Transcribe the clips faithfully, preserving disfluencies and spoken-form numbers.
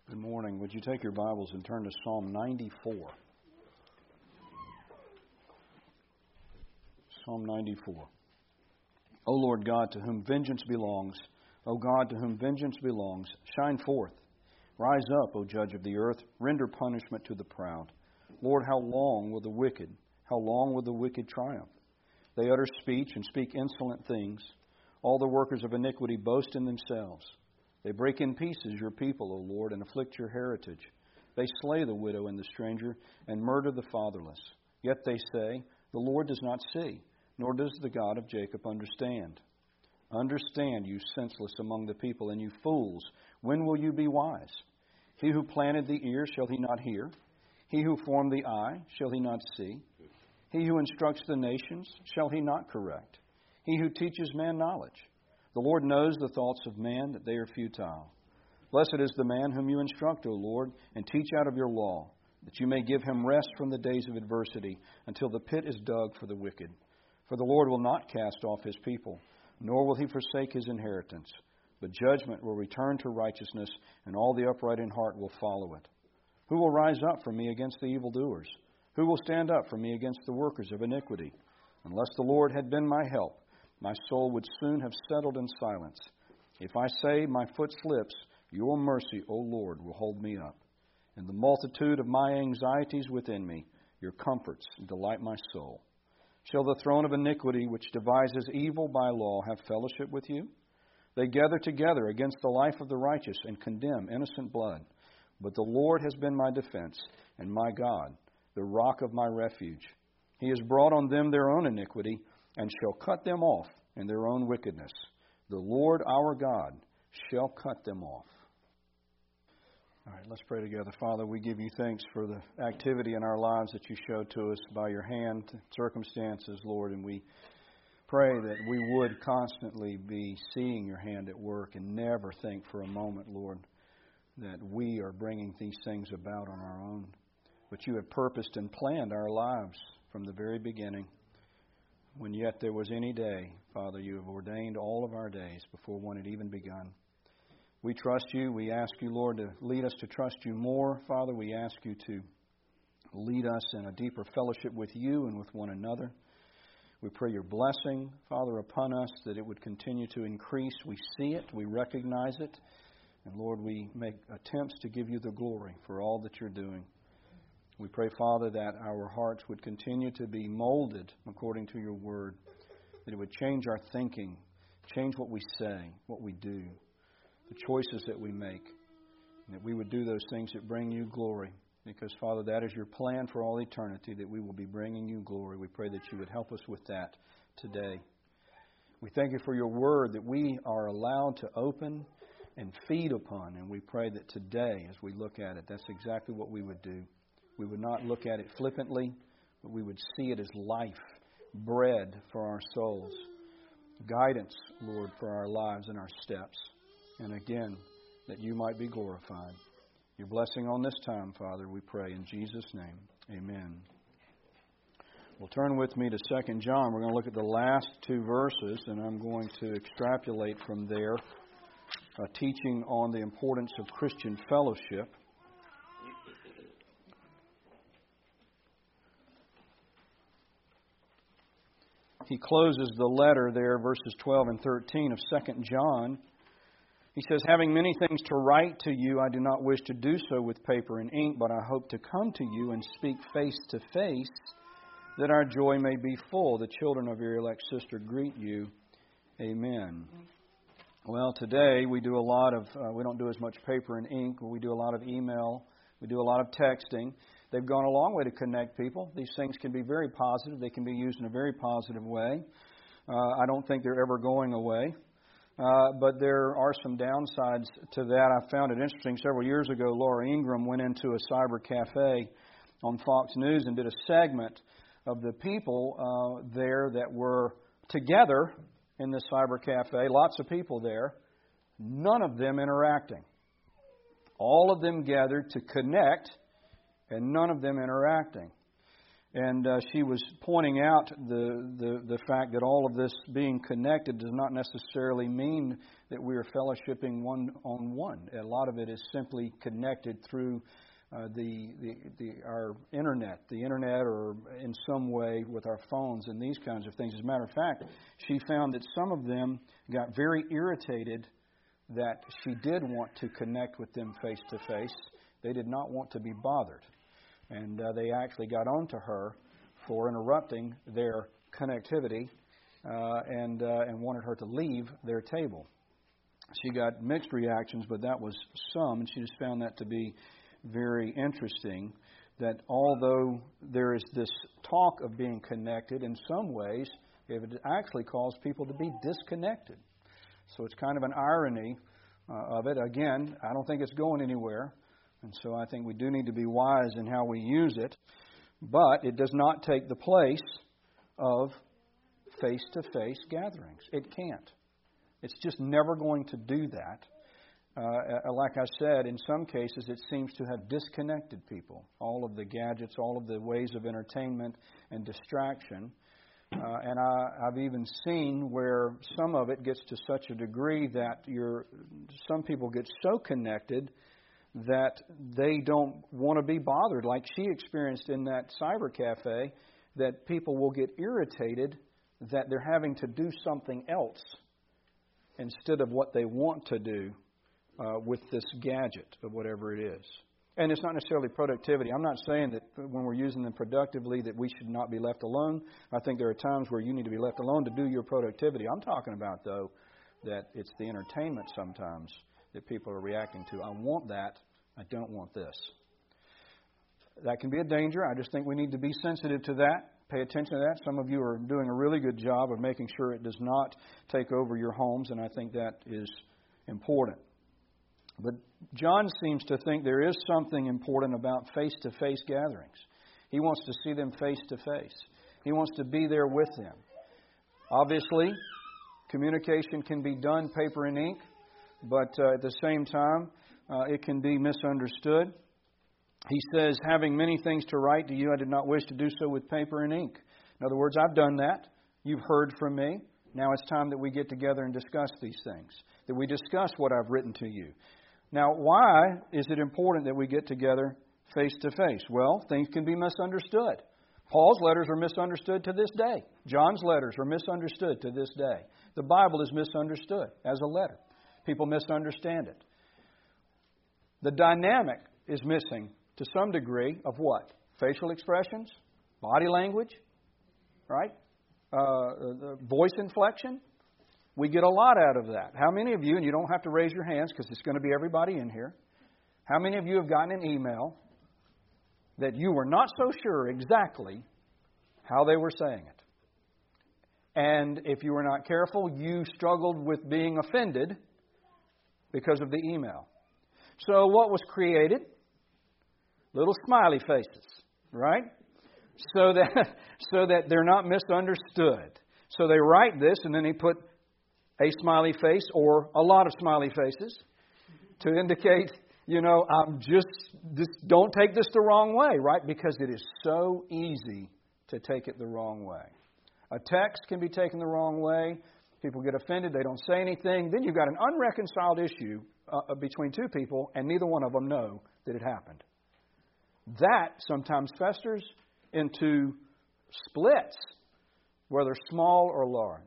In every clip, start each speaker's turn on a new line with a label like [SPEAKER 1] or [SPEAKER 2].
[SPEAKER 1] Good morning. Would you take your Bibles and turn to Psalm ninety-four? Psalm ninety-four. O Lord God, to whom vengeance belongs, O God, to whom vengeance belongs, shine forth. Rise up, O Judge of the earth, render punishment to the proud. Lord, how long will the wicked, how long will the wicked triumph? They utter speech and speak insolent things. All the workers of iniquity boast in themselves. They break in pieces your people, O Lord, and afflict your heritage. They slay the widow and the stranger, and murder the fatherless. Yet they say, the Lord does not see, nor does the God of Jacob understand. Understand, you senseless among the people, and you fools, when will you be wise? He who planted the ear, shall he not hear? He who formed the eye, shall he not see? He who instructs the nations, shall he not correct? He who teaches man knowledge. The Lord knows the thoughts of man, that they are futile. Blessed is the man whom you instruct, O Lord, and teach out of your law, that you may give him rest from the days of adversity, until the pit is dug for the wicked. For the Lord will not cast off his people, nor will he forsake his inheritance. But judgment will return to righteousness, and all the upright in heart will follow it. Who will rise up for me against the evildoers? Who will stand up for me against the workers of iniquity? Unless the Lord had been my help, my soul would soon have settled in silence. If I say my foot slips, your mercy, O Lord, will hold me up. In the multitude of my anxieties within me, your comforts delight my soul. Shall the throne of iniquity, which devises evil by law, have fellowship with you? They gather together against the life of the righteous and condemn innocent blood. But the Lord has been my defense and my God, the rock of my refuge. He has brought on them their own iniquity, and shall cut them off in their own wickedness. The Lord our God shall cut them off. All right, let's pray together. Father, we give you thanks for the activity in our lives that you showed to us by your hand, circumstances, Lord, and we pray that we would constantly be seeing your hand at work and never think for a moment, Lord, that we are bringing these things about on our own. But you have purposed and planned our lives from the very beginning. When yet there was any day, Father, you have ordained all of our days before one had even begun. We trust you. We ask you, Lord, to lead us to trust you more. Father, we ask you to lead us in a deeper fellowship with you and with one another. We pray your blessing, Father, upon us, that it would continue to increase. We see it. We recognize it. And, Lord, we make attempts to give you the glory for all that you're doing. We pray, Father, that our hearts would continue to be molded according to your word, that it would change our thinking, change what we say, what we do, the choices that we make, and that we would do those things that bring you glory. Because, Father, that is your plan for all eternity, that we will be bringing you glory. We pray that you would help us with that today. We thank you for your word that we are allowed to open and feed upon, and we pray that today, as we look at it, that's exactly what we would do. We would not look at it flippantly, but we would see it as life, bread for our souls, guidance, Lord, for our lives and our steps. And again, that you might be glorified. Your blessing on this time, Father, we pray in Jesus' name. Amen. Well, turn with me to Second John. We're going to look at the last two verses, and I'm going to extrapolate from there a teaching on the importance of Christian fellowship. He closes the letter there, verses twelve and thirteen of Second John. He says, having many things to write to you, I do not wish to do so with paper and ink, but I hope to come to you and speak face to face, that our joy may be full. The children of your elect sister greet you. Amen. Well, today we do a lot of, uh, we don't do as much paper and ink, but we do a lot of email. We do a lot of texting. They've gone a long way to connect people. These things can be very positive. They can be used in a very positive way. Uh, I don't think they're ever going away. Uh, but there are some downsides to that. I found it interesting. Several years ago, Laura Ingraham went into a cyber cafe on Fox News and did a segment of the people uh, there that were together in the cyber cafe. Lots of people there. None of them interacting. All of them gathered to connect, and none of them interacting. And uh, she was pointing out the, the, the fact that all of this being connected does not necessarily mean that we are fellowshipping one on one. A lot of it is simply connected through uh, the, the, the our internet, the internet or in some way with our phones and these kinds of things. As a matter of fact, she found that some of them got very irritated that she did want to connect with them face to face. They did not want to be bothered. And uh, they actually got on to her for interrupting their connectivity uh, and uh, and wanted her to leave their table. She got mixed reactions, but that was some, and she just found that to be very interesting, that although there is this talk of being connected, in some ways it would actually cause people to be disconnected. So it's kind of an irony uh, of it. Again, I don't think it's going anywhere. And so I think we do need to be wise in how we use it. But it does not take the place of face-to-face gatherings. It can't. It's just never going to do that. Uh, like I said, in some cases it seems to have disconnected people. All of the gadgets, all of the ways of entertainment and distraction. Uh, and I, I've even seen where some of it gets to such a degree that you're, some people get so connected that they don't want to be bothered, like she experienced in that cyber cafe, that people will get irritated that they're having to do something else instead of what they want to do uh, with this gadget or whatever it is. And it's not necessarily productivity. I'm not saying that when we're using them productively that we should not be left alone. I think there are times where you need to be left alone to do your productivity. I'm talking about, though, that it's the entertainment sometimes that people are reacting to. I want that. I don't want this. That can be a danger. I just think we need to be sensitive to that. Pay attention to that. Some of you are doing a really good job of making sure it does not take over your homes, and I think that is important. But John seems to think there is something important about face-to-face gatherings. He wants to see them face-to-face. He wants to be there with them. Obviously, communication can be done paper and ink, but uh, at the same time, uh, it can be misunderstood. He says, having many things to write to you, I did not wish to do so with paper and ink. In other words, I've done that. You've heard from me. Now it's time that we get together and discuss these things, that we discuss what I've written to you. Now, why is it important that we get together face to face? Well, things can be misunderstood. Paul's letters are misunderstood to this day. John's letters are misunderstood to this day. The Bible is misunderstood as a letter. People misunderstand it. The dynamic is missing to some degree of what? Facial expressions, body language, right? Uh, voice inflection. We get a lot out of that. How many of you, and you don't have to raise your hands because it's going to be everybody in here, how many of you have gotten an email that you were not so sure exactly how they were saying it? And if you were not careful, you struggled with being offended because of the email. So what was created? Little smiley faces, right? So that so that they're not misunderstood. So they write this and then they put a smiley face or a lot of smiley faces to indicate, you know, I'm just, just don't take this the wrong way, right? Because it is so easy to take it the wrong way. A text can be taken the wrong way. People get offended. They don't say anything. Then you've got an unreconciled issue uh, between two people, and neither one of them know that it happened. That sometimes festers into splits, whether small or large.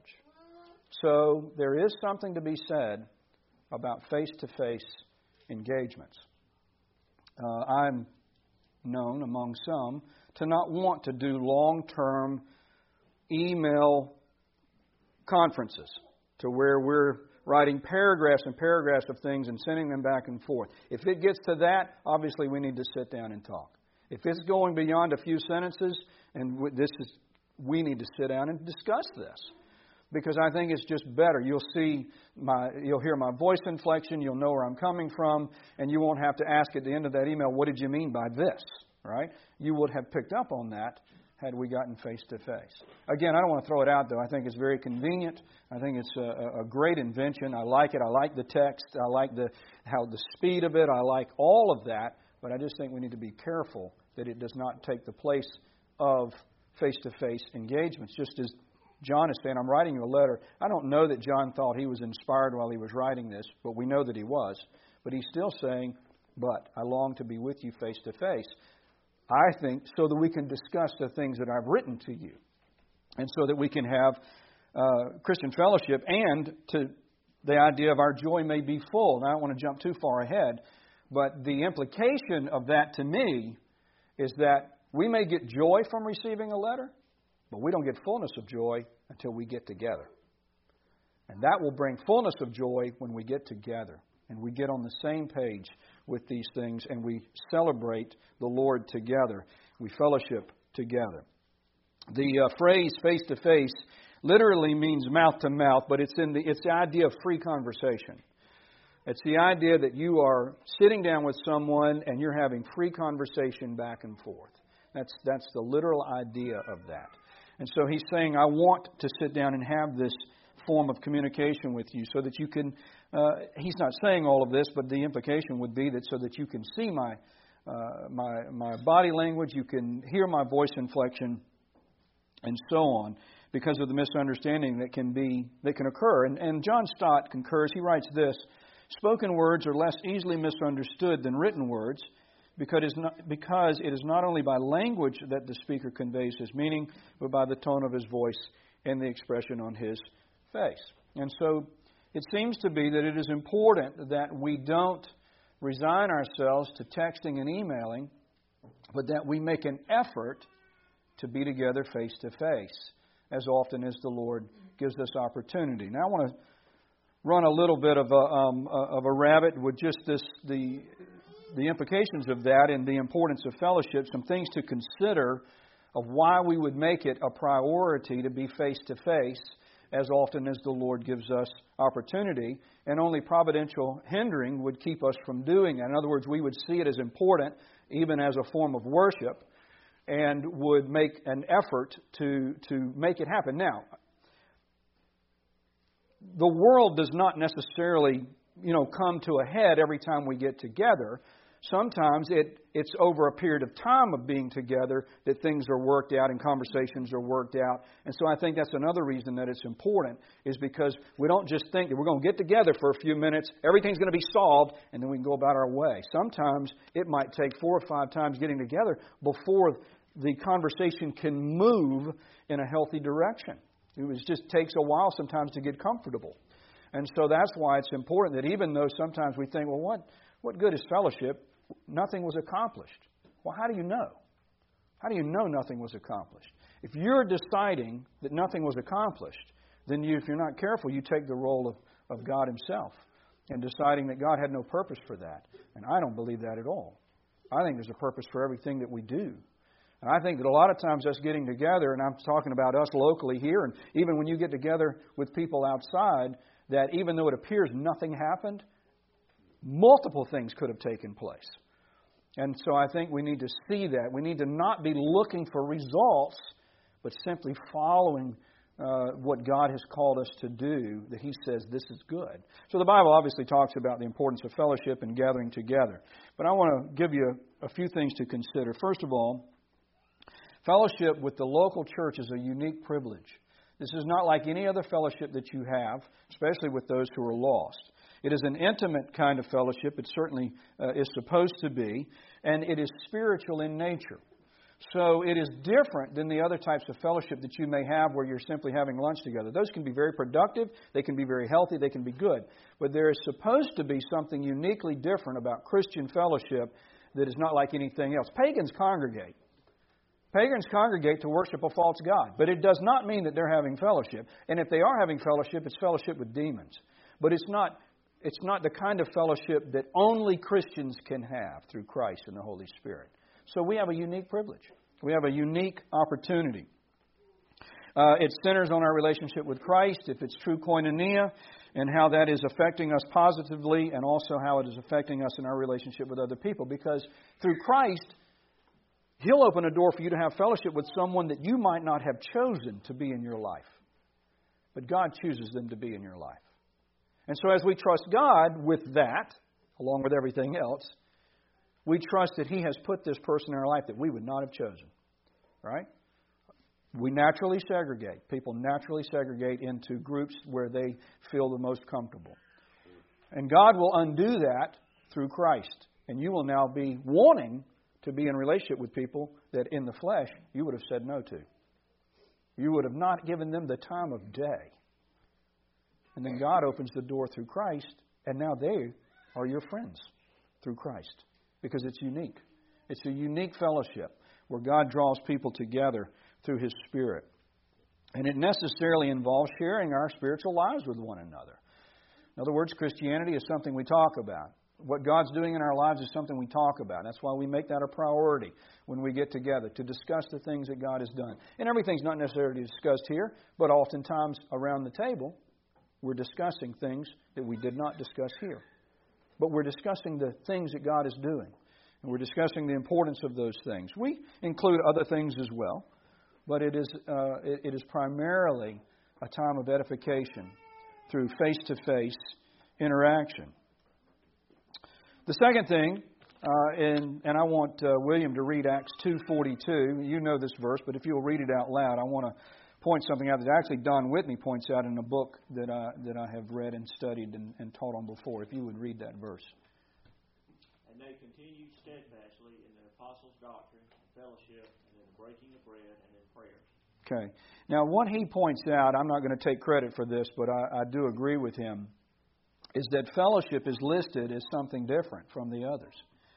[SPEAKER 1] So there is something to be said about face-to-face engagements. Uh, I'm known among some to not want to do long-term email conferences to where we're writing paragraphs and paragraphs of things and sending them back and forth. If it gets to that, obviously we need to sit down and talk. If it's going beyond a few sentences, and this is, we need to sit down and discuss this. Because I think it's just better. You'll see my, you'll hear my voice inflection. You'll know where I'm coming from, and you won't have to ask at the end of that email, "What did you mean by this?" Right? You would have picked up on that had we gotten face to face. Again, I don't want to throw it out though. I think it's very convenient. I think it's a, a great invention. I like it. I like the text. I like the how the speed of it. I like all of that. But I just think we need to be careful that it does not take the place of face-to-face engagements. Just as John is saying, I'm writing you a letter. I don't know that John thought he was inspired while he was writing this, but we know that he was. But he's still saying, but I long to be with you face-to-face. I think so that we can discuss the things that I've written to you. And so that we can have uh, Christian fellowship, and to the idea of our joy may be full. Now, I don't want to jump too far ahead, but the implication of that to me is that we may get joy from receiving a letter, but we don't get fullness of joy until we get together. And that will bring fullness of joy when we get together and we get on the same page with these things and we celebrate the Lord together. We fellowship together. The uh, phrase face-to-face literally means mouth-to-mouth, but it's in the it's the idea of free conversation. It's the idea that you are sitting down with someone and you're having free conversation back and forth. That's that's the literal idea of that. And so he's saying, I want to sit down and have this form of communication with you so that you can, uh, he's not saying all of this, but the implication would be that so that you can see my uh, my my body language, you can hear my voice inflection, and so on, because of the misunderstanding that can be that can occur. And, and John Stott concurs. He writes this: spoken words are less easily misunderstood than written words, because it is not, because it is not only by language that the speaker conveys his meaning, but by the tone of his voice and the expression on his face. And so it seems to be that it is important that we don't resign ourselves to texting and emailing, but that we make an effort to be together face to face as often as the Lord gives us opportunity. Now I want to run a little bit of a um, of a rabbit with just this the the implications of that and the importance of fellowship. Some things to consider of why we would make it a priority to be face to face as often as the Lord gives us opportunity, and only providential hindering would keep us from doing it. In other words, we would see it as important, even as a form of worship, and would make an effort to, to make it happen. Now, the world does not necessarily, you know, come to a head every time we get together. Sometimes it, it's over a period of time of being together that things are worked out and conversations are worked out. And so I think that's another reason that it's important, is because we don't just think that we're going to get together for a few minutes, everything's going to be solved, and then we can go about our way. Sometimes it might take four or five times getting together before the conversation can move in a healthy direction. It was just takes a while sometimes to get comfortable. And so that's why it's important that even though sometimes we think, well, what, what good is fellowship? Nothing was accomplished. Well, how do you know? How do you know nothing was accomplished? If you're deciding that nothing was accomplished, then you, if you're not careful, you take the role of, of God Himself and deciding that God had no purpose for that. And I don't believe that at all. I think there's a purpose for everything that we do. And I think that a lot of times us getting together, and I'm talking about us locally here, and even when you get together with people outside, that even though it appears nothing happened, multiple things could have taken place. And so I think we need to see that. We need to not be looking for results, but simply following uh, what God has called us to do, that He says this is good. So the Bible obviously talks about the importance of fellowship and gathering together. But I want to give you a few things to consider. First of all, fellowship with the local church is a unique privilege. This is not like any other fellowship that you have, especially with those who are lost. It is an intimate kind of fellowship. It certainly uh, is supposed to be. And it is spiritual in nature. So it is different than the other types of fellowship that you may have where you're simply having lunch together. Those can be very productive. They can be very healthy. They can be good. But there is supposed to be something uniquely different about Christian fellowship that is not like anything else. Pagans congregate. Pagans congregate to worship a false god. But it does not mean that they're having fellowship. And if they are having fellowship, it's fellowship with demons. But it's not... It's not the kind of fellowship that only Christians can have through Christ and the Holy Spirit. So we have a unique privilege. We have a unique opportunity. Uh, it centers on our relationship with Christ, if it's true koinonia, and how that is affecting us positively, and also how it is affecting us in our relationship with other people. Because through Christ, He'll open a door for you to have fellowship with someone that you might not have chosen to be in your life. But God chooses them to be in your life. And so as we trust God with that, along with everything else, we trust that He has put this person in our life that we would not have chosen. right? We naturally segregate. People naturally segregate into groups where they feel the most comfortable. And God will undo that through Christ. And you will now be wanting to be in relationship with people that in the flesh you would have said no to. You would have not given them the time of day. And then God opens the door through Christ, and now they are your friends through Christ. Because it's unique. It's a unique fellowship where God draws people together through His Spirit. And it necessarily involves sharing our spiritual lives with one another. In other words, Christianity is something we talk about. What God's doing in our lives is something we talk about. That's why we make that a priority when we get together, to discuss the things that God has done. And everything's not necessarily discussed here, but oftentimes around the table, we're discussing things that we did not discuss here. But we're discussing the things that God is doing. And we're discussing the importance of those things. We include other things as well, but it is uh, it, it is primarily a time of edification through face-to-face interaction. The second thing, uh, and, and I want uh, William to read Acts two forty-two. You know this verse, but if you'll read it out loud, I want to point something out that actually Don Whitney points out in a book that I, that I have read and studied and, and taught on before. If you would read that verse.
[SPEAKER 2] And they continued steadfastly in the apostles' doctrine, fellowship, and in the breaking of bread, and in prayers.
[SPEAKER 1] Okay. Now, what he points out, I'm not going to take credit for this, but I, I do agree with him, is that fellowship is listed as something different from the others.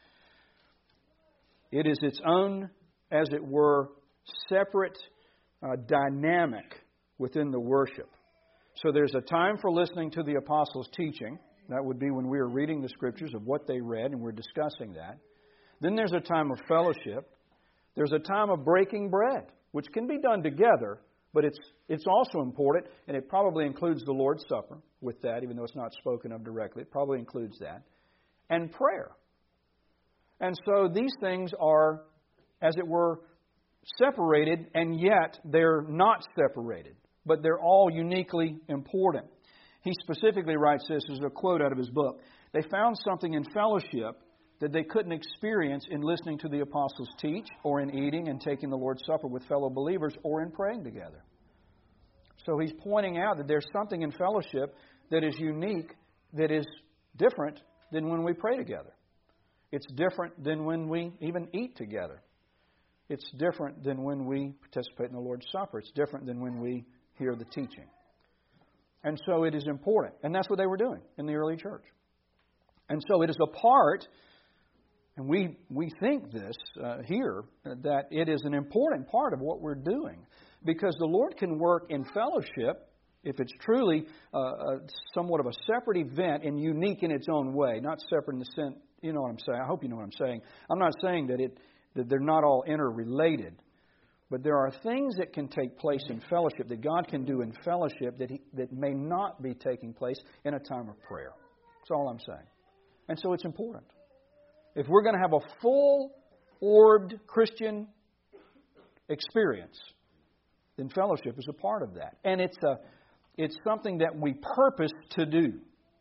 [SPEAKER 1] It is its own, as it were, separate uh, dynamic within the worship. So there's a time for listening to the apostles' teaching. That would be when we are reading the Scriptures of what they read, and we're discussing that. Then there's a time of fellowship. There's a time of breaking bread, which can be done together, but it's it's also important, and it probably includes the Lord's Supper with that, even though it's not spoken of directly. It probably includes that. And prayer. And so these things are, as it were, separated, and yet they're not separated. But they're all uniquely important. He specifically writes this as a quote out of his book. They found something in fellowship that they couldn't experience in listening to the apostles teach, or in eating and taking the Lord's Supper with fellow believers, or in praying together. So he's pointing out that there's something in fellowship that is unique, that is different than when we pray together. It's different than when we even eat together. It's different than when we participate in the Lord's Supper. It's different than when we hear the teaching. And so it is important. And that's what they were doing in the early church. And so it is a part, and we we think this uh, here, that it is an important part of what we're doing. Because the Lord can work in fellowship if it's truly uh, a, somewhat of a separate event and unique in its own way. Not separate in the sense, you know what I'm saying. I hope you know what I'm saying. I'm not saying that it that they're not all interrelated. But there are things that can take place in fellowship, that God can do in fellowship, that he, that may not be taking place in a time of prayer. That's all I'm saying. And so it's important. If we're going to have a full-orbed Christian experience, then fellowship is a part of that. And it's a it's something that we purpose to do.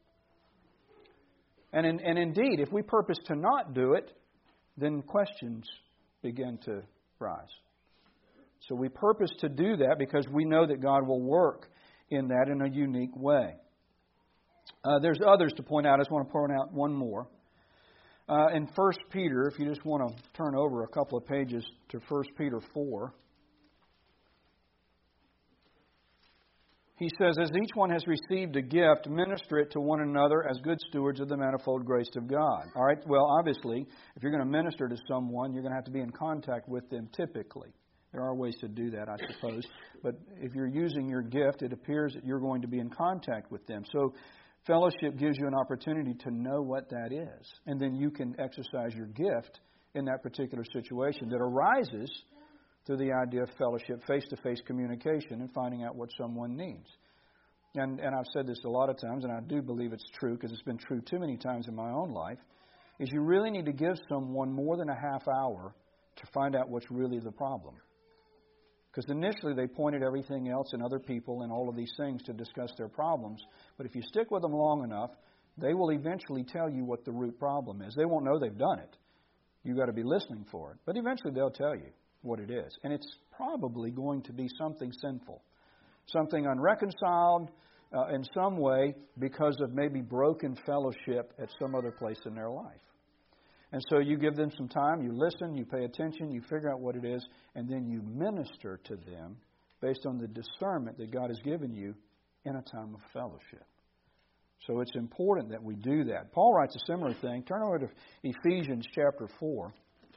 [SPEAKER 1] And, in, and indeed, if we purpose to not do it, then questions begin to rise. So we purpose to do that because we know that God will work in that in a unique way. Uh, there's others to point out. I just want to point out one more. Uh, in First Peter, if you just want to turn over a couple of pages to First Peter four. He says, as each one has received a gift, minister it to one another as good stewards of the manifold grace of God. All right, well, obviously, if you're going to minister to someone, you're going to have to be in contact with them typically. There are ways to do that, I suppose. But if you're using your gift, it appears that you're going to be in contact with them. So fellowship gives you an opportunity to know what that is. And then you can exercise your gift in that particular situation that arises through the idea of fellowship, face-to-face communication, and finding out what someone needs. And, and I've said this a lot of times, and I do believe it's true because it's been true too many times in my own life, is you really need to give someone more than a half hour to find out what's really the problem. Because initially they pointed everything else and other people and all of these things to discuss their problems. But if you stick with them long enough, they will eventually tell you what the root problem is. They won't know they've done it. You've got to be listening for it. But eventually they'll tell you. what it is. And it's probably going to be something sinful, something unreconciled uh, in some way because of maybe broken fellowship at some other place in their life. And so you give them some time, you listen, you pay attention, you figure out what it is, and then you minister to them based on the discernment that God has given you in a time of fellowship. So it's important that we do that. Paul writes a similar thing. Turn over to Ephesians chapter four.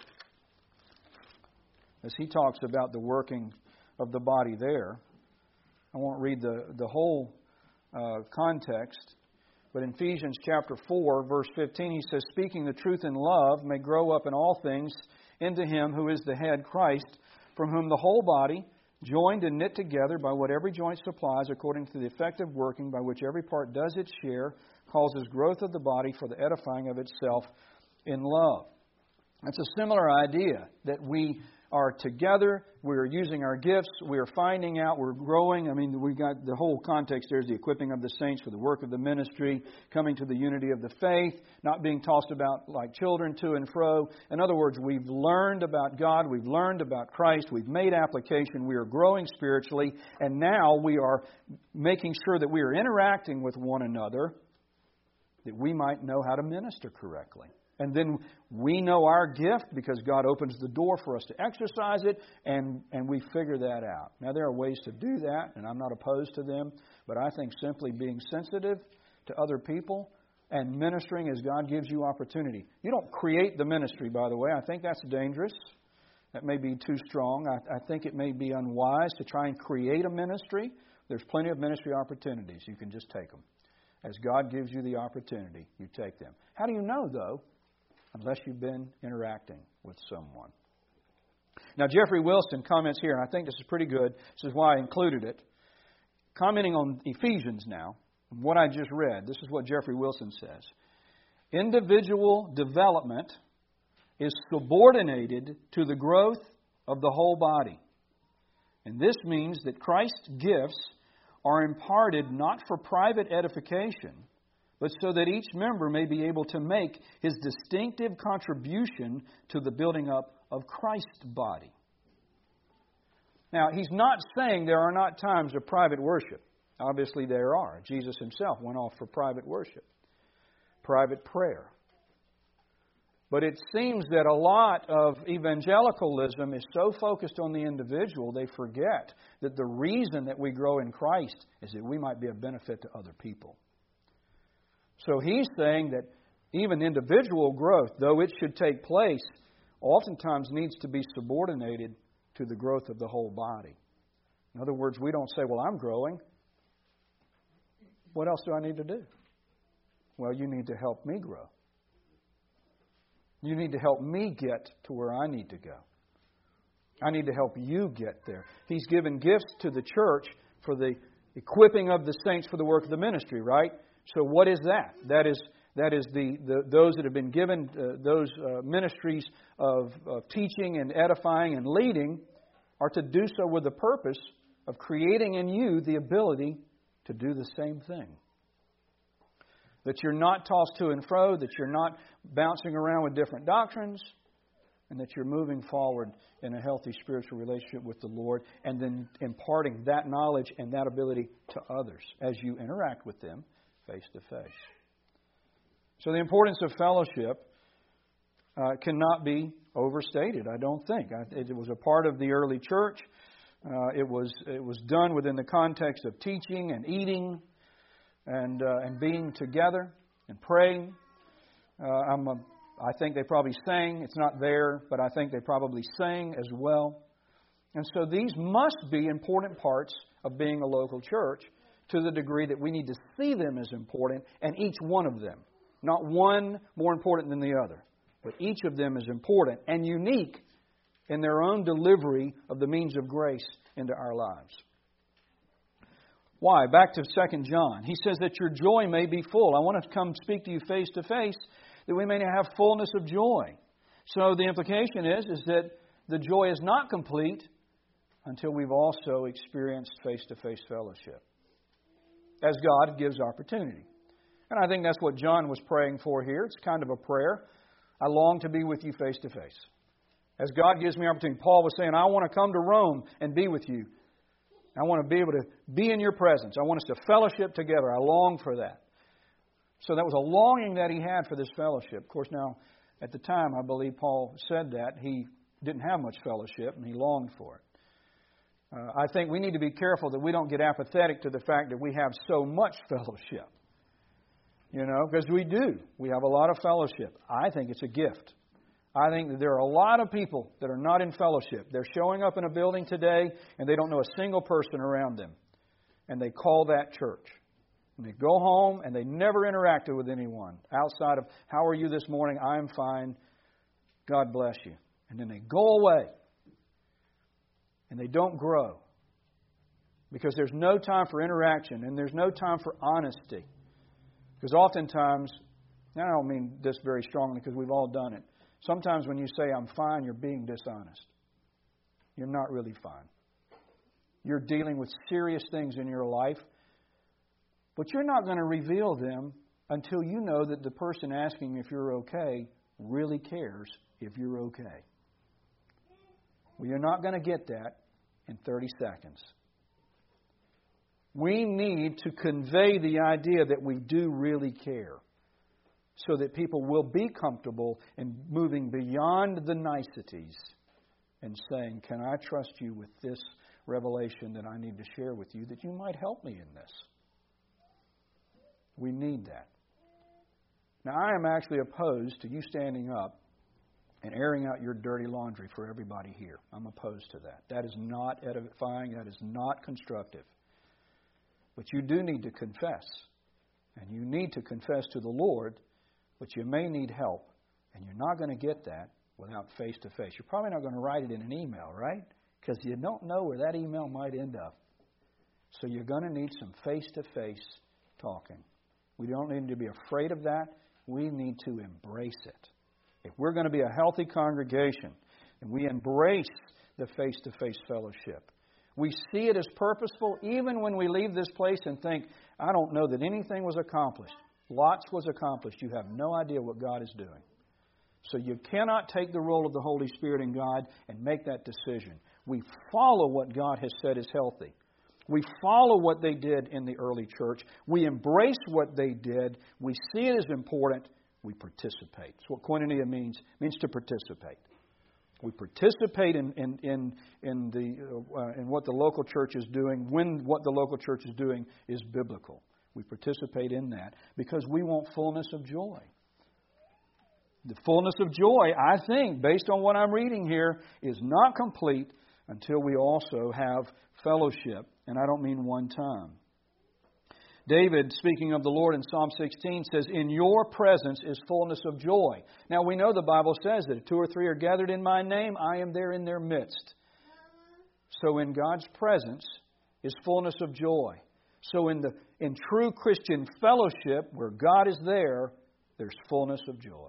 [SPEAKER 1] As he talks about the working of the body there. I won't read the, the whole uh, context. But in Ephesians chapter four, verse fifteen, he says, "Speaking the truth in love may grow up in all things into Him who is the head, Christ, from whom the whole body, joined and knit together by what every joint supplies, according to the effective working by which every part does its share, causes growth of the body for the edifying of itself in love." That's a similar idea, that we are together, we're using our gifts, we're finding out, we're growing. I mean, we got the whole context there is the equipping of the saints for the work of the ministry, coming to the unity of the faith, not being tossed about like children to and fro. In other words, we've learned about God, we've learned about Christ, we've made application, we are growing spiritually, and now we are making sure that we are interacting with one another that we might know how to minister correctly. And then we know our gift because God opens the door for us to exercise it, and, and we figure that out. Now, there are ways to do that, and I'm not opposed to them, but I think simply being sensitive to other people and ministering as God gives you opportunity. You don't create the ministry, by the way. I think that's dangerous. That may be too strong. I, I think it may be unwise to try and create a ministry. There's plenty of ministry opportunities. You can just take them. As God gives you the opportunity, you take them. How do you know, though? Unless you've been interacting with someone. Now, Jeffrey Wilson comments here, and I think this is pretty good. This is why I included it. Commenting on Ephesians now, what I just read, this is what Jeffrey Wilson says. Individual development is subordinated to the growth of the whole body. And this means that Christ's gifts are imparted not for private edification, but so that each member may be able to make his distinctive contribution to the building up of Christ's body. Now, he's not saying there are not times of private worship. Obviously there are. Jesus himself went off for private worship, private prayer. But it seems that a lot of evangelicalism is so focused on the individual, they forget that the reason that we grow in Christ is that we might be a benefit to other people. So he's saying that even individual growth, though it should take place, oftentimes needs to be subordinated to the growth of the whole body. In other words, we don't say, well, I'm growing. What else do I need to do? Well, you need to help me grow. You need to help me get to where I need to go. I need to help you get there. He's given gifts to the church for the equipping of the saints for the work of the ministry, right? So what is that? That is that is the, the those that have been given uh, those uh, ministries of, of teaching and edifying and leading are to do so with the purpose of creating in you the ability to do the same thing. That you're not tossed to and fro, that you're not bouncing around with different doctrines, and that you're moving forward in a healthy spiritual relationship with the Lord, and then imparting that knowledge and that ability to others as you interact with them face to face. So the importance of fellowship uh, cannot be overstated, I don't think. It was a part of the early church. Uh, it was it was done within the context of teaching and eating and uh, and being together and praying. Uh, I'm a, I think they probably sang. It's not there, but I think they probably sang as well. And so these must be important parts of being a local church, to the degree that we need to see them as important, and each one of them. Not one more important than the other, but each of them is important and unique in their own delivery of the means of grace into our lives. Why? Back to Second John. He says that your joy may be full. I want to come speak to you face to face that we may have fullness of joy. So the implication is, is that the joy is not complete until we've also experienced face-to-face fellowship, as God gives opportunity. And I think that's what John was praying for here. It's kind of a prayer. I long to be with you face to face. As God gives me opportunity. Paul was saying, I want to come to Rome and be with you. I want to be able to be in your presence. I want us to fellowship together. I long for that. So that was a longing that he had for this fellowship. Of course, now, at the time, I believe Paul said that. He didn't have much fellowship, and he longed for it. Uh, I think we need to be careful that we don't get apathetic to the fact that we have so much fellowship. You know, because we do. We have a lot of fellowship. I think it's a gift. I think that there are a lot of people that are not in fellowship. They're showing up in a building today and they don't know a single person around them. And they call that church. And they go home and they never interacted with anyone outside of, how are you this morning? I'm fine. God bless you. And then they go away. And they don't grow. Because there's no time for interaction and there's no time for honesty. Because oftentimes, and I don't mean this very strongly because we've all done it. Sometimes when you say, I'm fine, you're being dishonest. You're not really fine. You're dealing with serious things in your life, but you're not going to reveal them until you know that the person asking if you're okay really cares if you're okay. Well, you're not going to get that in thirty seconds. We need to convey the idea that we do really care, so that people will be comfortable in moving beyond the niceties and saying, can I trust you with this revelation that I need to share with you that you might help me in this? We need that. Now, I am actually opposed to you standing up and airing out your dirty laundry for everybody here. I'm opposed to that. That is not edifying. That is not constructive. But you do need to confess. And you need to confess to the Lord. But you may need help, and you're not going to get that without face-to-face. You're probably not going to write it in an email, right? Because you don't know where that email might end up. So you're going to need some face-to-face talking. We don't need to be afraid of that. We need to embrace it. If we're going to be a healthy congregation, and we embrace the face-to-face fellowship, we see it as purposeful even when we leave this place and think, I don't know that anything was accomplished. Lots was accomplished. You have no idea what God is doing. So you cannot take the role of the Holy Spirit in God and make that decision. We follow what God has said is healthy. We follow what they did in the early church. We embrace what they did. We see it as important. We participate. That's what koinonia means. It means to participate. We participate in in in, in the uh, in what the local church is doing when what the local church is doing is biblical. We participate in that because we want fullness of joy. The fullness of joy, I think, based on what I'm reading here, is not complete until we also have fellowship. And I don't mean one time. David, speaking of the Lord in Psalm sixteen, says, in your presence is fullness of joy. Now we know the Bible says that if two or three are gathered in my name, I am there in their midst. So in God's presence is fullness of joy. So in the in true Christian fellowship, where God is there, there's fullness of joy.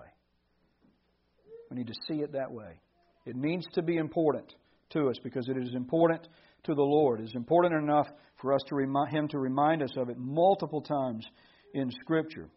[SPEAKER 1] We need to see it that way. It needs to be important to us because it is important to the Lord. It is important enough for us to remind Him to remind us of it multiple times in Scripture.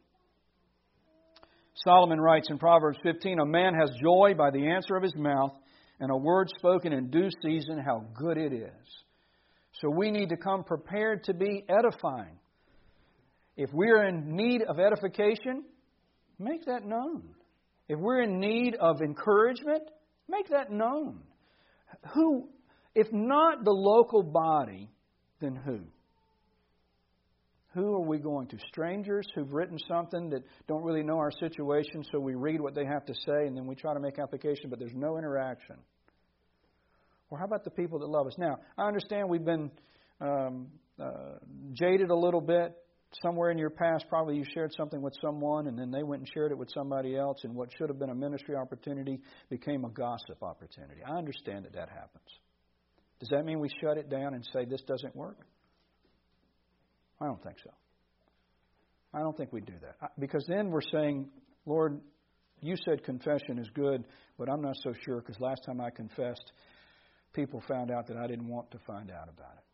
[SPEAKER 1] Solomon writes in Proverbs fifteen, a man has joy by the answer of his mouth, and a word spoken in due season, how good it is. So we need to come prepared to be edifying. If we're in need of edification, make that known. If we're in need of encouragement, make that known. Who, if not the local body, then who? Who are we going to? Strangers who've written something that don't really know our situation, so we read what they have to say and then we try to make application, but there's no interaction. Or how about the people that love us? Now, I understand we've been um, uh, jaded a little bit. Somewhere in your past, probably you shared something with someone and then they went and shared it with somebody else, and what should have been a ministry opportunity became a gossip opportunity. I understand that that happens. Does that mean we shut it down and say this doesn't work? I don't think so. I don't think we do that. Because then we're saying, Lord, you said confession is good, but I'm not so sure because last time I confessed, people found out that I didn't want to find out about it.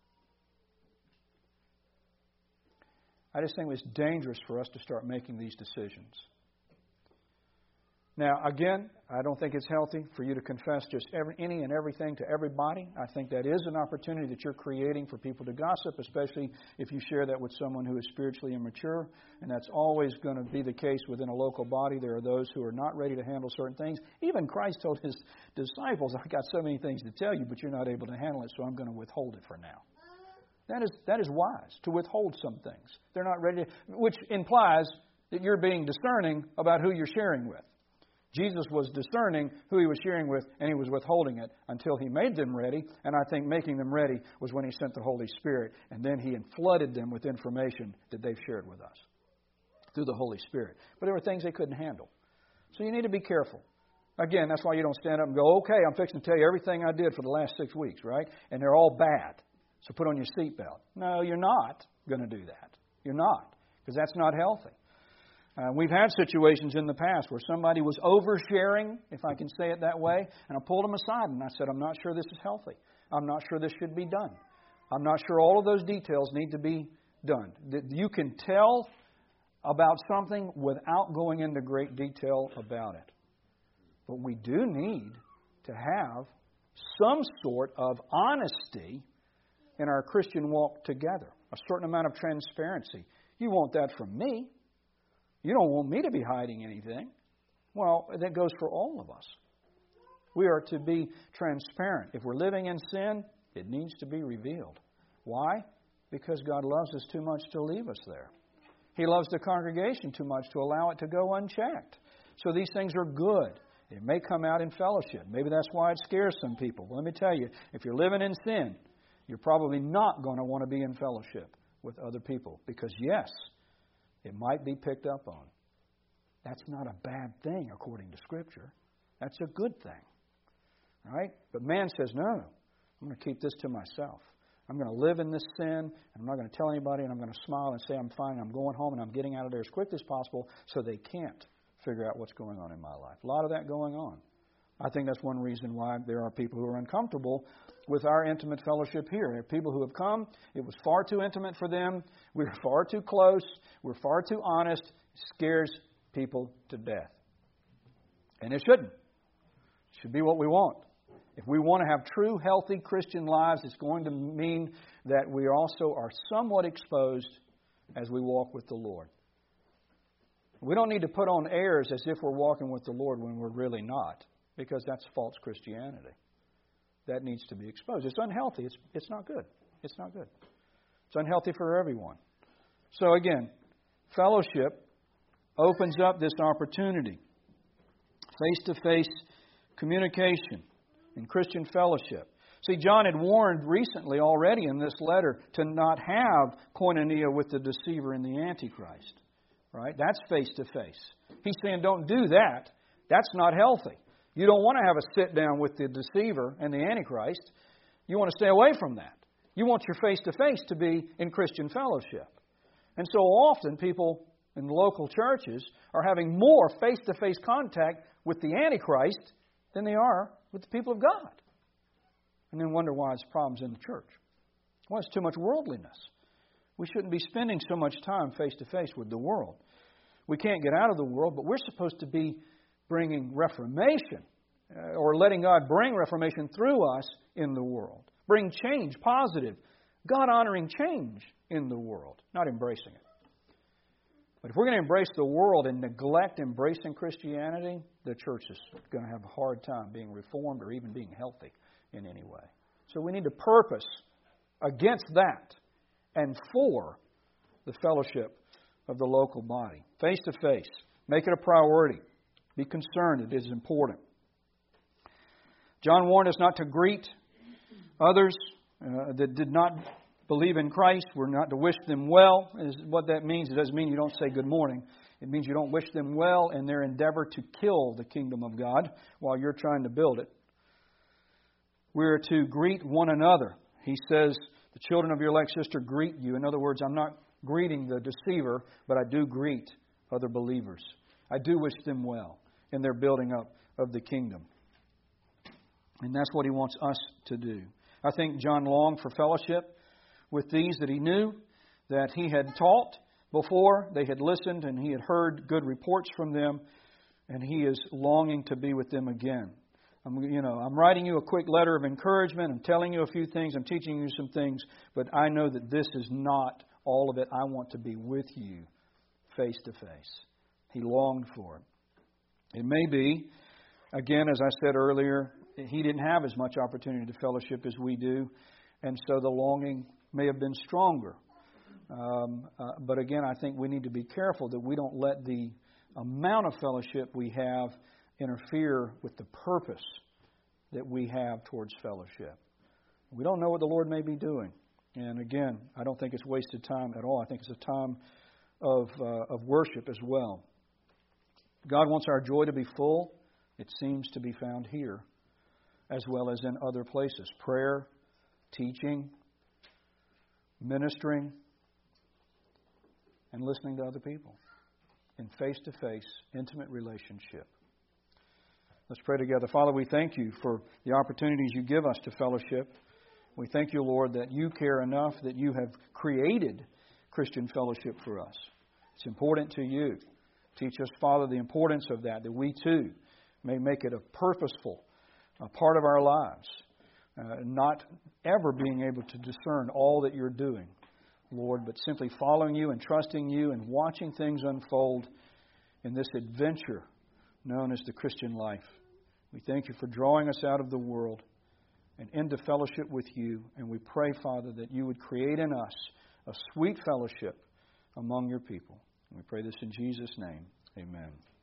[SPEAKER 1] I just think it's dangerous for us to start making these decisions. Now, again, I don't think it's healthy for you to confess just every, any and everything to everybody. I think that is an opportunity that you're creating for people to gossip, especially if you share that with someone who is spiritually immature. And that's always going to be the case within a local body. There are those who are not ready to handle certain things. Even Christ told His disciples, I got so many things to tell you, but you're not able to handle it, so I'm going to withhold it for now. That is, that is wise, to withhold some things. They're not ready to, which implies that you're being discerning about who you're sharing with. Jesus was discerning who He was sharing with, and He was withholding it until He made them ready. And I think making them ready was when He sent the Holy Spirit, and then He flooded them with information that they've shared with us through the Holy Spirit. But there were things they couldn't handle. So you need to be careful. Again, that's why you don't stand up and go, okay, I'm fixing to tell you everything I did for the last six weeks, right? And they're all bad. So put on your seatbelt. No, you're not going to do that. You're not, because that's not healthy. Uh, we've had situations in the past where somebody was oversharing, if I can say it that way, and I pulled them aside and I said, I'm not sure this is healthy. I'm not sure this should be done. I'm not sure all of those details need to be done. You can tell about something without going into great detail about it. But we do need to have some sort of honesty in our Christian walk together, a certain amount of transparency. You want that from me. You don't want me to be hiding anything. Well, that goes for all of us. We are to be transparent. If we're living in sin, it needs to be revealed. Why? Because God loves us too much to leave us there. He loves the congregation too much to allow it to go unchecked. So these things are good. It may come out in fellowship. Maybe that's why it scares some people. Well, let me tell you, if you're living in sin, you're probably not going to want to be in fellowship with other people. Because, yes, it might be picked up on. That's not a bad thing according to Scripture. That's a good thing. Right? But man says, no, I'm going to keep this to myself. I'm going to live in this sin, and I'm not going to tell anybody, and I'm going to smile and say I'm fine, and I'm going home, and I'm getting out of there as quick as possible so they can't figure out what's going on in my life. A lot of that going on. I think that's one reason why there are people who are uncomfortable with our intimate fellowship here. There are people who have come. It was far too intimate for them. We're far too close. We're far too honest. It scares people to death. And it shouldn't. It should be what we want. If we want to have true, healthy Christian lives, it's going to mean that we also are somewhat exposed as we walk with the Lord. We don't need to put on airs as if we're walking with the Lord when we're really not, because that's false Christianity. That needs to be exposed. It's unhealthy. It's, it's not good. It's not good. It's unhealthy for everyone. So again, fellowship opens up this opportunity. Face-to-face communication in Christian fellowship. See, John had warned recently already in this letter to not have koinonia with the deceiver and the Antichrist. Right? That's face-to-face. He's saying don't do that. That's not healthy. You don't want to have a sit-down with the deceiver and the Antichrist. You want to stay away from that. You want your face-to-face to be in Christian fellowship. And so often people in the local churches are having more face-to-face contact with the Antichrist than they are with the people of God. And then wonder why there's problems in the church. Well, it's too much worldliness. We shouldn't be spending so much time face-to-face with the world. We can't get out of the world, but we're supposed to be bringing reformation, uh, or letting God bring reformation through us in the world. Bring change, positive, God-honoring change in the world, not embracing it. But if we're going to embrace the world and neglect embracing Christianity, the church is going to have a hard time being reformed or even being healthy in any way. So we need to purpose against that and for the fellowship of the local body. Face to face. Make it a priority. Be concerned. It is important. John warned us not to greet others uh, that did not believe in Christ. We're not to wish them well. Is what that means. It doesn't mean you don't say good morning. It means you don't wish them well in their endeavor to kill the kingdom of God while you're trying to build it. We're to greet one another. He says, the children of your elect sister greet you. In other words, I'm not greeting the deceiver, but I do greet other believers. I do wish them well in their building up of the kingdom. And that's what he wants us to do. I think John longed for fellowship with these that he knew, that he had taught before. They had listened and he had heard good reports from them. and He is longing to be with them again. I'm, you know, I'm writing you a quick letter of encouragement. I'm telling you a few things. I'm teaching you some things. But I know that this is not all of it. I want to be with you face to face. He longed for it. It may be, again, as I said earlier, He didn't have as much opportunity to fellowship as we do. And so the longing may have been stronger. Um, uh, but again, I think we need to be careful that we don't let the amount of fellowship we have interfere with the purpose that we have towards fellowship. We don't know what the Lord may be doing. And again, I don't think it's wasted time at all. I think it's a time of, uh, of worship as well. God wants our joy to be full. It seems to be found here, as well as in other places. Prayer, teaching, ministering, and listening to other people in face-to-face, intimate relationship. Let's pray together. Father, we thank You for the opportunities You give us to fellowship. We thank You, Lord, that You care enough that You have created Christian fellowship for us. It's important to You. Teach us, Father, the importance of that, that we too may make it a purposeful a part of our lives, uh, not ever being able to discern all that You're doing, Lord, but simply following You and trusting You and watching things unfold in this adventure known as the Christian life. We thank You for drawing us out of the world and into fellowship with You. And we pray, Father, that You would create in us a sweet fellowship among Your people. And we pray this in Jesus' name. Amen.